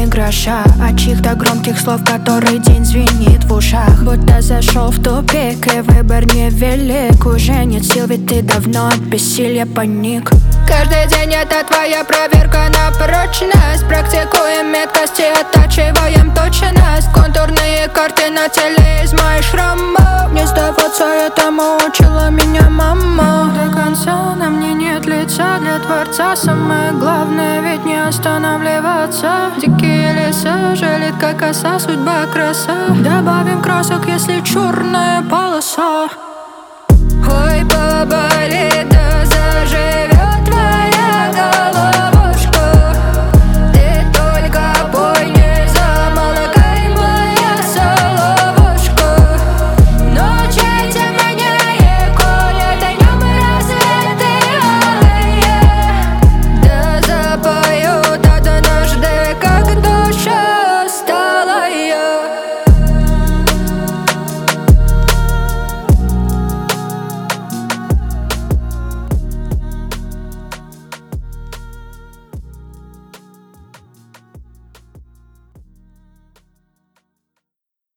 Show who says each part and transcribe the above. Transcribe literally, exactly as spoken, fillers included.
Speaker 1: ни гроша от чьих-то громких слов, который день звенит в ушах. Будто зашел в тупик и выбор невелик. Уже нет сил, ведь ты давно от бессилия паник. Каждый день это твоя проверка на прочность. Практикуем меткости, оттачиваем точность. Контурные карты на теле из моих шрамов. Не сдаваться этому учила меня мама. До конца на мне нет лица для творца. Самое главное ведь не останавливаться. Дикие леса жалит как оса, судьба краса. Добавим красок, если черная полоса. Ой, поболит